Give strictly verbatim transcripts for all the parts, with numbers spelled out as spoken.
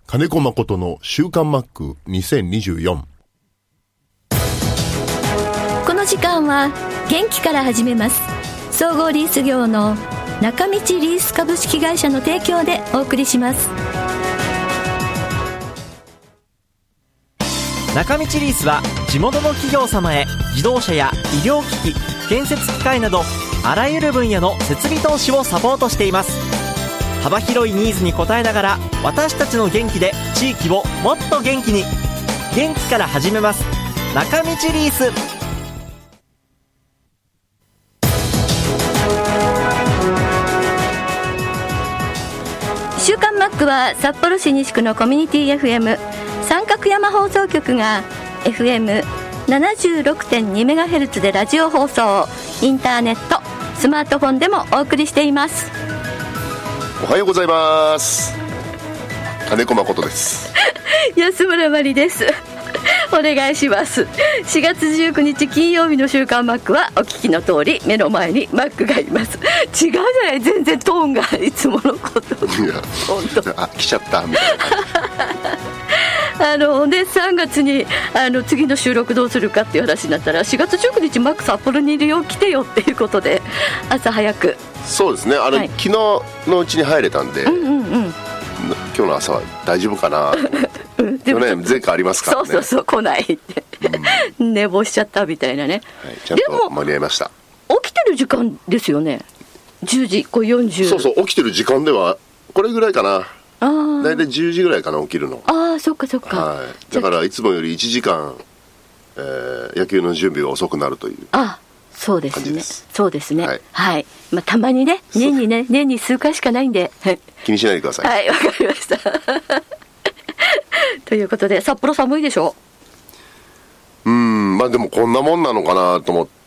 金子誠の週刊マックにせんにじゅうよん。 この時間は元気から始めます。総合リース業の中道リース株式会社の提供でお送りします。 中道リースは地元の企業様へ自動車や医療機器、建設機械などあらゆる分野の設備投資をサポートしています。幅広いニーズに応えながら私たちの元気で地域をもっと元気に。元気から始めます。中道リース。 週刊マックは札幌市西区のコミュニティ エフエム 三角山放送局が エフエムななじゅうろくてんにメガヘルツ でラジオ放送、インターネット、スマートフォンでもお送りしています。 おはようございます。金子誠です。 安村まりです。お願いします。しがつじゅうくにち金曜日の週刊マックはお聞きの通り目の前にマックがいます。違うじゃない、全然トーンがいつものこといや本当あ来ちゃったみたいなあのでさんがつにあの次の収録どうするかっていう話になったら、しがつじゅうくにちマック札幌にいるよ、来てよっていうことで朝早く。 そうですね、あの、はい、昨日のうちに入れたんで、うんうんうん、今日の朝は大丈夫かなうん、でもね、前回ありますからね。 そうそうそう、来ないって、うん、寝坊しちゃったみたいなね、はい、 ちゃんと間に合いました。 起きてる時間ですよね、じゅうじこうよんじゅう。 そうそう、起きてる時間ではこれぐらいかな。あだいたいじゅうじぐらいかな、起きるの。 ああ、そっかそっか、 はい、だからいつもよりいちじかん、えー、野球の準備が遅くなるという。 あそうですね、そうですね、はい、はい、まあ、たまにね、年にね、年に数回しかないんで気にしないでください。 はい、わかりましたということで、札幌寒いでしょ。 うーん、まあでもこんなもんなのかなと思った。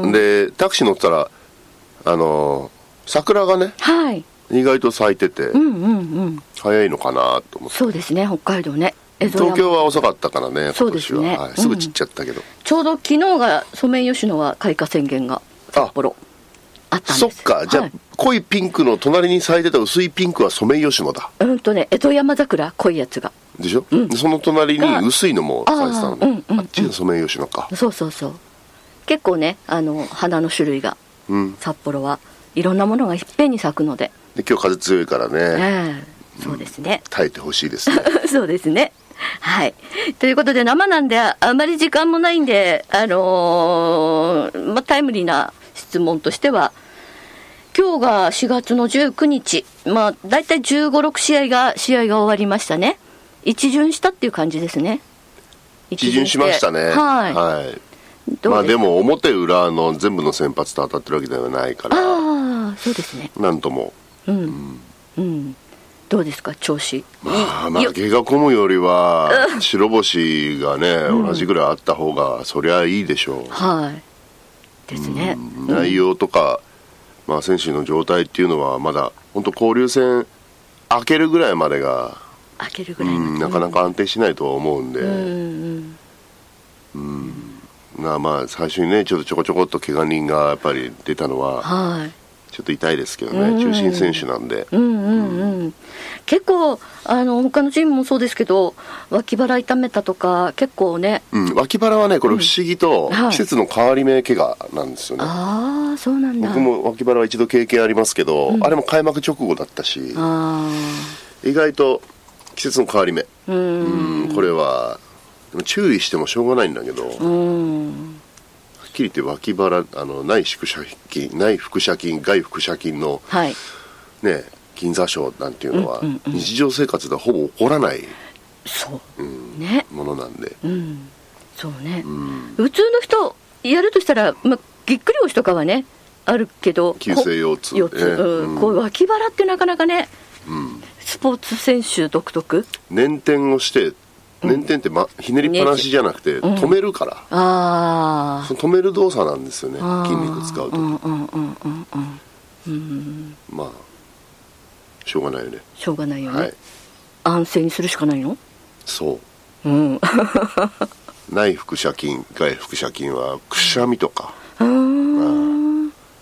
でタクシー乗ったらあのー、桜がね、はい、意外と咲いてて、うんうんうん、早いのかなと思って。 そうですね、北海道ね。 東京は遅かったからね、今年は、ね、はい、すぐ散っちゃったけど、うん、 ちょうど昨日がソメイヨシノは開花宣言が札幌 あ, あったんです。 そっか、じゃあ、はい、濃いピンクの隣に咲いてた薄いピンクはソメイヨシノだ。 うんとね、江戸山桜、濃いやつがでしょ、うん、その隣に薄いのも咲いてたので、 あ,、うんうんうん、あっちがソメイヨシノか。 そうそうそう、結構ね、あの花の種類が、うん、札幌はいろんなものがいっぺんに咲くので、 で今日風強いからね、えー、そうですね、 うん、耐えてほしいですねそうですね、はい、ということで生なんであまり時間もないんで、あのーまあ、タイムリーな質問としては、今日がしがつのじゅうくにち、まあ、だいたいじゅうご、ろくしあいが試合が終わりましたね。一巡したっていう感じですね。 一巡しましたね、はい、はい、まあ、でも表裏の全部の先発と当たってるわけではないから、 ああ、そうですね、 なんとも、 うんうんうん、どうですか調子。 まあ、まあ毛が込むよりは白星がね、うん、同じぐらいあった方がそりゃいいでしょう。 はいですね、 うん、内容とか、まあ、選手の状態っていうのはまだ本当交流戦明けるぐらいまでが明けるぐらい、うん、 なかなか安定しないとは思うんで、うんうんうん、まあまあ最初にねちょっとちょこちょこっと怪我人がやっぱり出たのは、はい、ちょっと痛いですけどね、うん、中心選手なんで、 うんうんうんうん、結構あの他のチームもそうですけど脇腹痛めたとか結構ね、 うん、脇腹はねこれ不思議と季節の変わり目怪我なんですよね、 うん、はい、ああそうなんだ。 僕も脇腹は一度経験ありますけど、うん、あれも開幕直後だったし、あ意外と季節の変わり目、うん、これはでも注意してもしょうがないんだけど、うんはっきり言って脇腹あの内腹斜筋内腹斜筋外腹斜筋の、はい、ね筋座症なんていうのは、うんうんうん、日常生活ではほぼ起こらないそう、 うんね、 ものなんで、 うん、そうね、うん、普通の人やるとしたら、ま、ぎっくり腰とかはねあるけど急性腰痛、 腰痛、ねうん、こう脇腹ってなかなかね、うん、スポーツ選手独特。 捻転をして捻転って、ま、ひねりっぱなしじゃなくて、うん、止めるから、あその止める動作なんですよね、筋肉使うと、うんうんうんうんうん、まあしょうがないよね。 しょうがないよね、はい、安静にするしかないの。 そう、うん、内腹斜筋外腹斜筋はくしゃみとか、うん、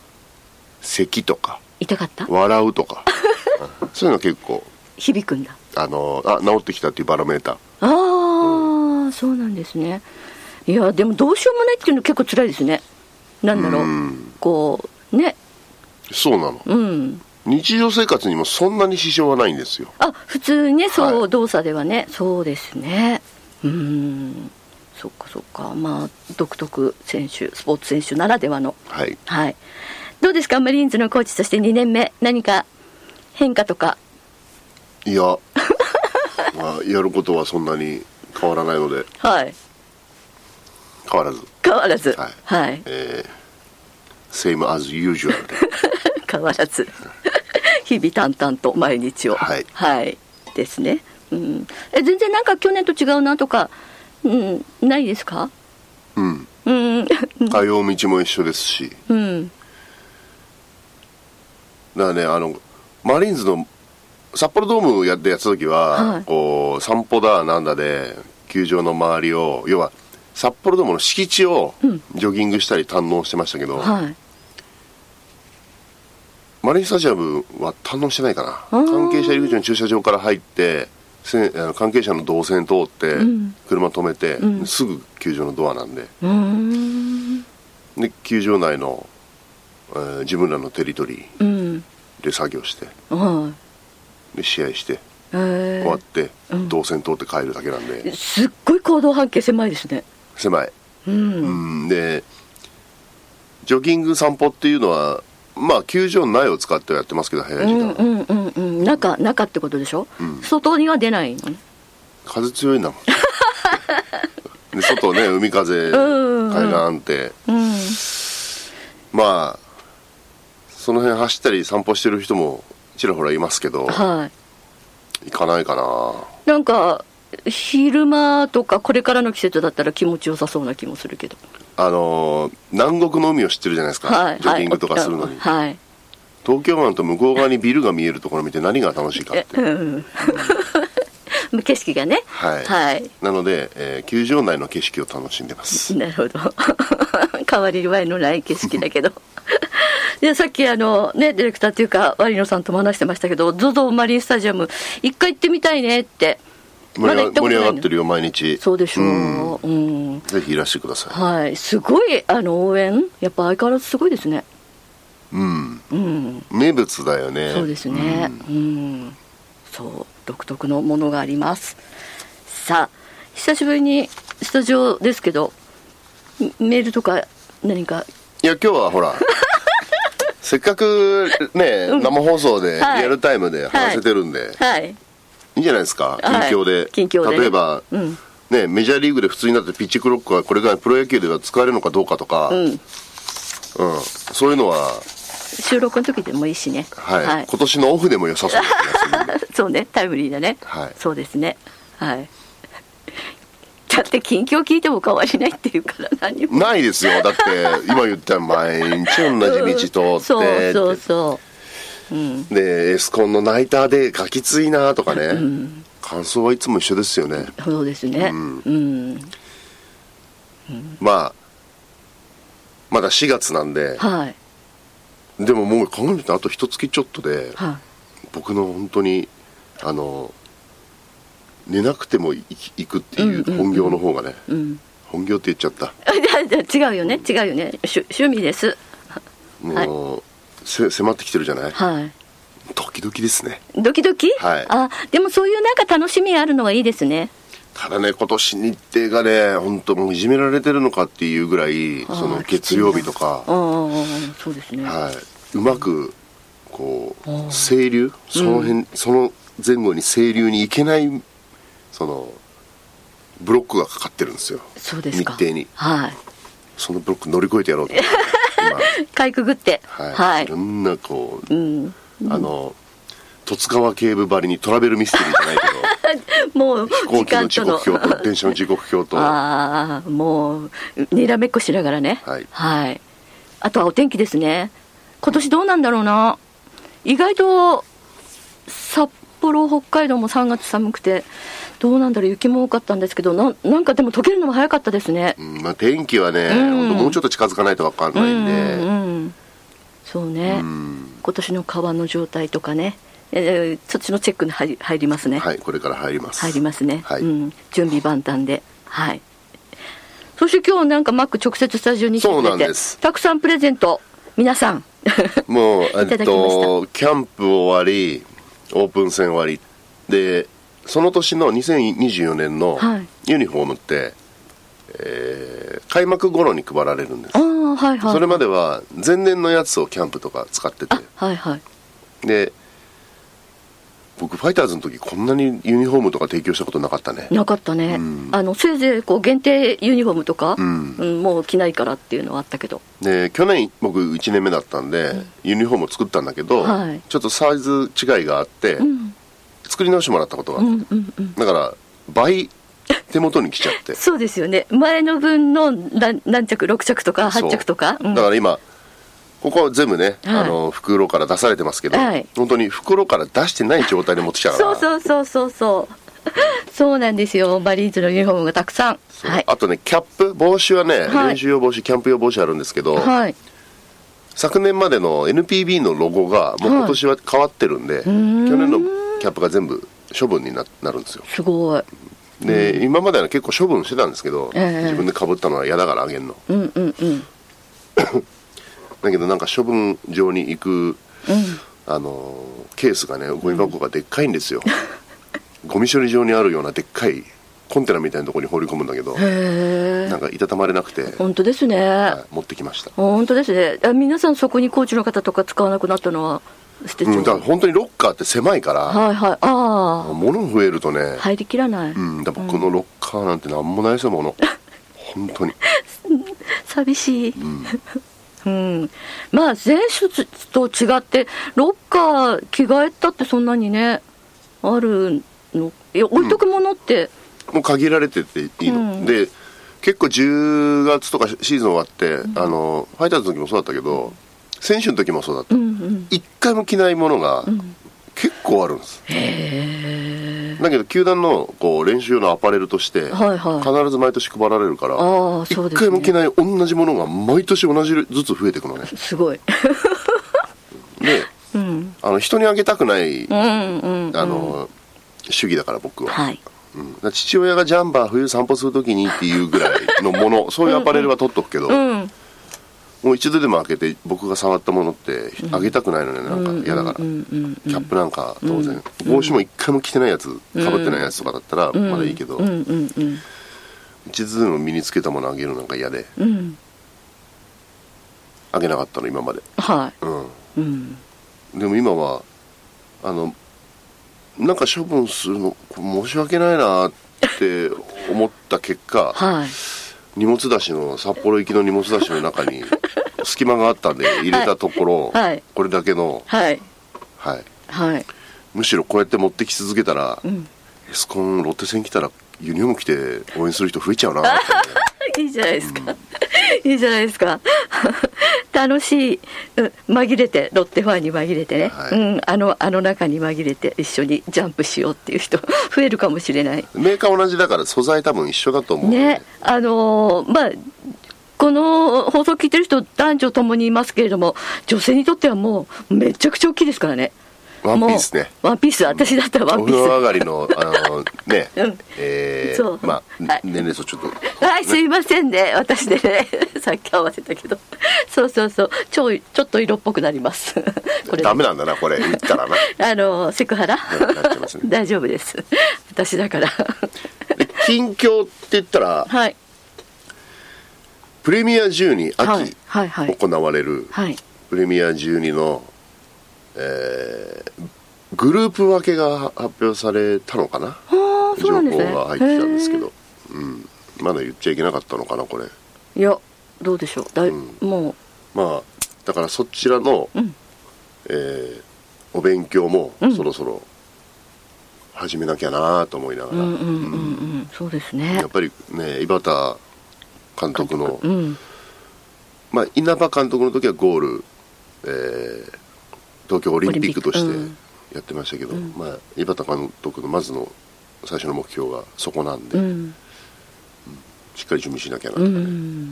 咳とか痛かった笑うとかそういうの結構響くんだ。 あのあ治ってきたっていうバロメーター。 ああ、うん、そうなんですね。いやでもどうしようもないっていうの結構辛いですね。なんだろう、うん、こうね。 そうなの、うん、日常生活にもそんなに支障はないんですよ。 あ、普通ね、そう、はい、動作ではね。そうですね。うーん、そっかそっか。まあ独特選手、スポーツ選手ならではの、 はい、 はい、どうですか、マリーンズのコーチとしてにねんめ、何か変化とか。 いや、まあ、やることはそんなに変わらないので、 はい、 変わらず変わらず、 はい、 はい、 えー、same as usual で変わらず日々淡々と毎日を、 はい、 はい、ですね、うん、え全然なんか去年と違うなとか、うん、ないですか？ うん、うん、通う道も一緒ですし、うん、だからね、あのマリーンズの札幌ドームやってやってた時は、はい、こう散歩だなんだで球場の周りを、要は札幌ドームの敷地をジョギングしたり堪能してましたけど、うん、はい、マリンスタジアムは堪能してないかな。関係者入り口の駐車場から入ってせあの関係者の動線通って、うん、車止めて、うん、すぐ球場のドアなんで、うん、で球場内の、えー、自分らのテリトリーで作業して、うん、で試合して、えー、終わって、うん、動線通って帰るだけなんで、 すっごい行動半径狭いですね。 狭い、うんうん、でジョギング散歩っていうのはまあ球場内を使ってやってますけど、早い時間、うんうんうん、 中中ってことでしょ、うん、外には出ないのね。 風強いんだもんで外ね、海風、うんうん、海岸って、うん、まあその辺走ったり散歩してる人もちらほらいますけど、はい、行かないかな。 なんか昼間とかこれからの季節だったら気持ちよさそうな気もするけど、 あのー、南国の海を知ってるじゃないですか、はい、ジョギングとかするのに、はい、東京湾と向こう側にビルが見えるところを見て何が楽しいかって、うんうん、景色がね、はい、はい、 なので、えー、球場内の景色を楽しんでます。 なるほど変わり映えのない景色だけどでさっきあの、ね、ディレクターっていうかワリノさんとも話してましたけど、 ゾゾ マリンスタジアム一回行ってみたいねって。 盛り上がってるよ毎日。 そうでしょう、うんうん、 ぜひいらしてください。 はい、すごいあの応援やっぱ相変わらずすごいですね。 うん、うん、名物だよね。 そうですね、うんうん、そう独特のものがあります。さあ久しぶりにスタジオですけどメールとか何か。 いや今日はほらせっかくね、うん、生放送でリアルタイムで話せてるんで、はい、はい、いいんじゃないですか、近況で、はい、近況でね、例えば、うんね、メジャーリーグで普通になってピッチクロックはこれからプロ野球では使えるのかどうかとか、うんうん、そういうのは収録の時でもいいしね、 はいはい、今年のオフでも良さそうな気がするそうね、タイムリーだね、はい、そうですね、はい、だって近況聞いても変わりないっていうから何もないですよ。だって今言った毎日同じ道通って、うん、そうそうそう、うん、でエスコンのナイターでガキついなとかね、うん、感想はいつも一緒ですよね。 そうですね、うんうんうん、まあまだしがつなんで、はい、でももう考えてあと一月ちょっとで、はい、僕の本当にあの寝なくても行くっていう本業の方がね、うんうんうん、本業って言っちゃった違うよね違うよね、趣味です。 もう、はい、せ迫ってきてるじゃない、はい、ドキドキですね。 ドキドキ、はい、あでもそういうなんか楽しみあるのはいいですね。 ただね今年日程がね本当もういじめられてるのかっていうぐらい、その月曜日とか、あそうですね、 はい、うまくこう清流その辺、うん、その前後に清流に行けないそのブロックがかかってるんですよ。 そうですか、 日程に、はい、そのブロック乗り越えてやろうと今かいくぐって、 はいはい、いろんなこう、うん、あの十津川警部ばりにトラベルミステリーじゃないけどもう飛行機の時刻表と電車の時刻表とああもうにらめっこしながらね、はいはい、あとはお天気ですね。今年どうなんだろうな。意外と札幌北海道もさんがつ寒くてどうなんだろう、雪も多かったんですけど な, なんかでも溶けるのも早かったですね、 うんまあ、天気はね、うん、もうちょっと近づかないと分かんないんで、うんうんうん、 そうね、うん、今年の川の状態とかねえー、そっちのチェックに入り、入りますね。 はい、これから入ります。 入りますね。 はい、 うん、準備万端で。はい。そして今日なんかマック直接スタジオに来てくれて、そうなんです。たくさんプレゼント皆さんもうえっとキャンプ終わり、オープン戦終わりで、その年のにせんにじゅうよねんのユニフォームって、はい、えー、開幕頃に配られるんです。あ、はいはいはい、それまでは前年のやつをキャンプとか使ってて、はいはい、で僕ファイターズの時こんなにユニフォームとか提供したことなかったね。 なかったね、うん、あのせいぜいこう限定ユニフォームとか、うんうん、もう着ないからっていうのはあったけど、 で去年僕いちねんめだったんで、うん、ユニフォームを作ったんだけど、はい、ちょっとサイズ違いがあって、うん、作り直してもらったことがあって、うんうんうん、だから倍手元に来ちゃってそうですよね、前の分の何, 何着ろく着とかはち着とか、 うん、だから今ここは全部ね、はい、あの袋から出されてますけど、はい、本当に袋から出してない状態で持ってきたからそうそうそうそうそうそうなんですよ、マリーンズのユニフォームがたくさん、 はい、あとねキャップ帽子はね、はい、練習用帽子キャンプ用帽子あるんですけど、はい、昨年までの エヌピービー のロゴがもう今年は変わってるんで、はい、去年のキャップが全部処分に な, なるんですよ。 すごい。 で、うん、今までは結構処分してたんですけど、えー、自分で被ったのは嫌だからあげるの、うんうんうんだけどなんか処分場に行く、うん、あのケースがね、ゴミ箱がでっかいんですよ、うん、ゴミ処理場にあるようなでっかいコンテナみたいなところに放り込むんだけど、へなんかいたたまれなくて、 本当ですね、 はい、持ってきました。 本当ですね。皆さんそこにコーチの方とか使わなくなったのは捨てちゃう、うん、 だから本当にロッカーって狭いから、はいはい、ああ物増えるとね入りきらない、 うん、だから僕のロッカーなんてなんもないですよ、物本当に寂しい、うんうん、まあ前出と違ってロッカー着替えたってそんなにねあるの、いや置いとくものって、 うん、もう限られてていいの、うん、で結構じゅうがつとかシーズン終わって、うん、あのファイターズの時もそうだったけど、選手の時もそうだった、うんうん、一回も着ないものが結構あるんです、うん、へだけど球団のこう練習用のアパレルとして、はいはい、必ず毎年配られるから、あ、一回も着ない同じものが毎年同じずつ増えていくのね。 すごいで、うん、あの人にあげたくない、うんうんうん、あの主義だから僕は、はい、うん、だ父親がジャンバー冬散歩するときにっていうぐらいのものそういうアパレルは取っとくけど、うんうん、もう一度でも開けて僕が触ったものってあげたくないのね、なんか嫌だから、キャップなんか当然、うん、帽子も一回も着てないやつ被ってないやつとかだったらまだいいけど、うんうんうんうん、一度でも身につけたものあげるなんか嫌で、うん、あげなかったの今まで、はい、うんうん、でも今はあのなんか処分するの申し訳ないなって思った結果、はい、荷物出しの札幌行きの荷物出しの中に隙間があったんで入れたところ、はい、これだけの、はいはいはい、むしろこうやって持ってき続けたら、うん、エスコンロッテ戦来たらユニフォーム着て応援する人増えちゃうなって、 ね、いいじゃないですか、うん、いいじゃないですか楽しい、うん、紛れてロッテファンに紛れてね、はい、うん、あの、あの中に紛れて一緒にジャンプしようっていう人増えるかもしれない。 メーカー同じだから素材多分一緒だと思うね。 ね、あのー、まあこの放送聞いてる人男女ともにいますけれども、女性にとってはもうめちゃくちゃ大きいですからね。 ワンピースね。 ワンピース、私だったらワンピース。 お風呂上がりの、あのね、うん、えー、そう。まあ、はい、年齢層ちょっと、ね。 はい、すいませんね。私でね、さっき合わせたけど。そうそうそう。ちょ、ちょっと色っぽくなります。 これ。ダメなんだな、これ。言ったらな。 あの、セクハラ、ね、大丈夫です。私だから。 近況って言ったら、はい。プレミアじゅうに秋、はいはいはい、行われる、はい、プレミアじゅうにの、えー、グループ分けが発表されたのかな、情報が入ってきたんですけど、うん、まだ言っちゃいけなかったのかなこれ。 いやどうでしょう、だい、うん、もうまあだからそちらの、うん、えー、お勉強もそろそろ始めなきゃなと思いながら、 そうですね、 やっぱりね井端監督の、うん、まあ稲葉監督の時はゴール、えー東京オリンピックとしてやってましたけど、うん、まあ、井端監督のまずの最初の目標がそこなんで、うんうん、しっかり準備しなきゃなとかね、うん、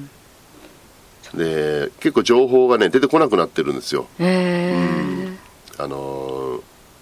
で結構情報がね出てこなくなってるんですよ、へー、うん、あのー、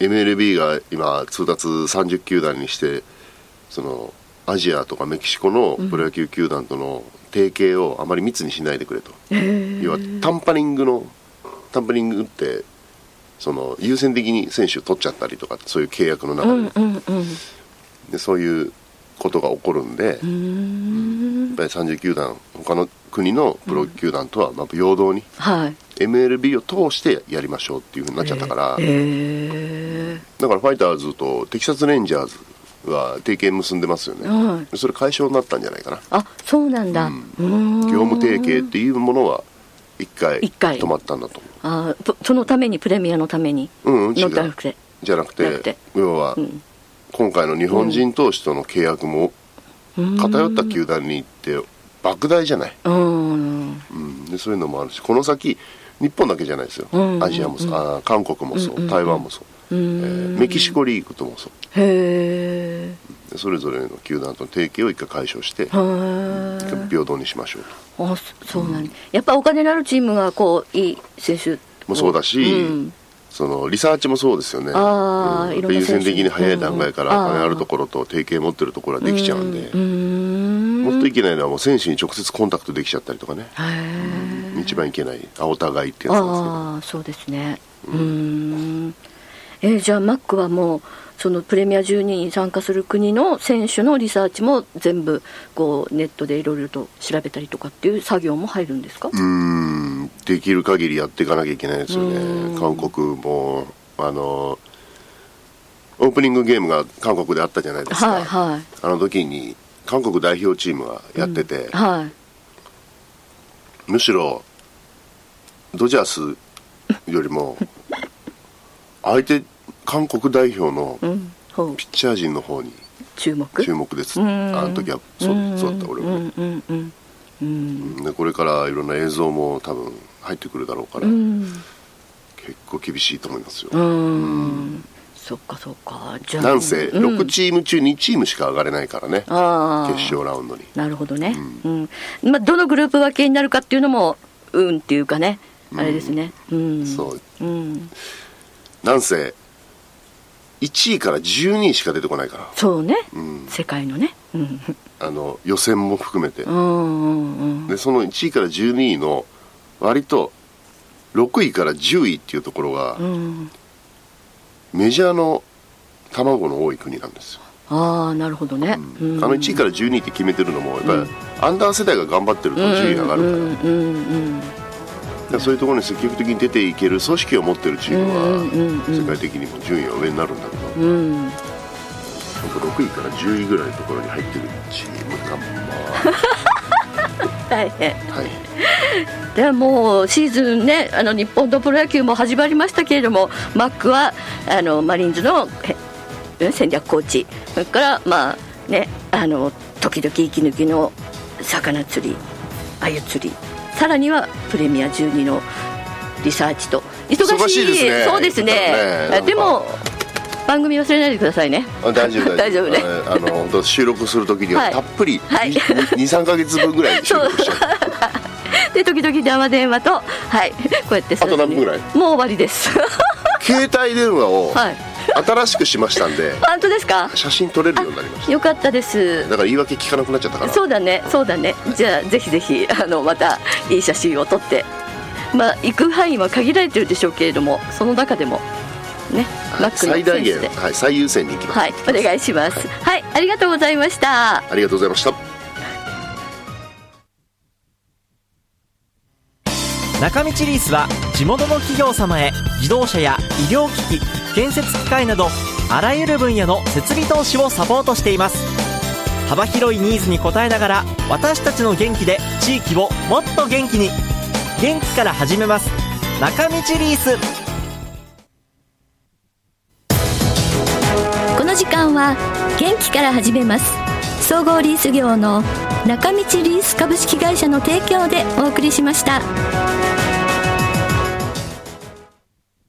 エムエルビー が今通達さんじゅう球団にしてそのアジアとかメキシコのプロ野球球団との提携をあまり密にしないでくれと、うん、要はタンパリングのタンパリングってその優先的に選手を取っちゃったりとかそういう契約の中で、うんうんうん、でそういうことが起こるんで、うーんやっぱりさんじゅう球団他の国のプロ球団とはまあ平等に、はい、エムエルビー を通してやりましょうっていうふうになっちゃったから、えー、だからファイターズとテキサスレンジャーズは提携結んでますよね、はい、それ解消になったんじゃないかな。 あ、そうなんだ、うん、う業務提携っていうものはいっかい止まったんだと思う。 あ、そのためにプレミアのために、 うん、 違うじゃなくてじゃなくて要は、うん、今回の日本人投手との契約も偏った球団に行って莫大じゃない、うんうん、でそういうのもあるしこの先日本だけじゃないですよ、うんうん、アジアもそう、あ韓国もそう、うんうん、台湾もそう、うんえー、メキシコリーグともそうへーそれぞれの球団との提携を一回解消して平等にしましょうと。 あ、そうなん、うん、やっぱお金のあるチームがこういい選手もそうだし、うんそのリサーチもそうですよね。あ、うん、優先的に早い段階からお金あるところと提携持ってるところはできちゃうんで、うん、もっといけないのはもう選手に直接コンタクトできちゃったりとかね、うん、一番いけないお互いってやつなんですけど。 あ、そうですね、うんうんえー、じゃあマックはもうそのプレミアじゅうにに参加する国の選手のリサーチも全部こうネットでいろいろと調べたりとかっていう作業も入るんですか？ うーんできる限りやっていかなきゃいけないですよね。韓国もあのオープニングゲームが韓国であったじゃないですか、はいはい、あの時に韓国代表チームがやってて、うんはい、むしろドジャースよりも相手韓国代表のピッチャー陣の方に注目注目です。あの時はそうそうだった俺もね、うんうんうん、でこれからいろんな映像も多分入ってくるだろうから、うん、結構厳しいと思いますよ。うんうん、 そっかそっか。じゃあなんせろくチーム中にチームしか上がれないからね、うん、決勝ラウンドに。 なるほどね、うんうんまあ、どのグループ分けになるかっていうのもうんっていうかねあれですね、うん、 そう、うん、なんせいちいからじゅうにいしか出てこないから。 そうね、うん、世界のね、うん、 あの予選も含めて、うんうんうん、でそのいちいからじゅうにいの割とろくいからじゅういっていうところが、うん、メジャーの卵の多い国なんですよ。 ああなるほどね、 うんうん、あのいちいからじゅうにいって決めてるのもやっぱり、うん、アンダー世代が頑張ってると順位上がるから、うんうんうんうんそういうところに積極的に出ていける組織を持っているチームは、うんうんうん、世界的にも順位は上になるんだけど、うん、ろくいからじゅういぐらいのところに入ってるチームがまあ大変、はい、でもうシーズンねあの日本のプロ野球も始まりましたけれどもマックはあのマリーンズの戦略コーチそれからまあねあの時々息抜きの魚釣り鮎釣りさらにはプレミアじゅうにのリサーチと忙しい、 忙しいですね。 そうですね、ねでも番組忘れないでくださいね。 大丈夫大丈夫ね。あの収録するときにはたっぷり、はい、にさんかげつぶんぐらい収録しちゃうで時々生電話と、はい、こうやってあと何分ぐらいもう終わりです携帯電話を、はい新しくしましたんで本当ですか？ 写真撮れるようになりました。 よかったです。 だから言い訳聞かなくなっちゃったからそうだねそうだね、はい、じゃあぜひぜひあのまたいい写真を撮ってまあ行く範囲は限られてるでしょうけれどもその中でもね、 はい、マックの最大限、はい、最優先に行きます。 はいお願いします、はい、はい、ありがとうございました。 ありがとうございました。 中道リースは地元の企業様へ自動車や医療機器建設機械などあらゆる分野の設備投資をサポートしています。幅広いニーズに応えながら私たちの元気で地域をもっと元気に元気から始めます中道リース。 この時間は元気から始めます総合リース業の中道リース株式会社の提供でお送りしました。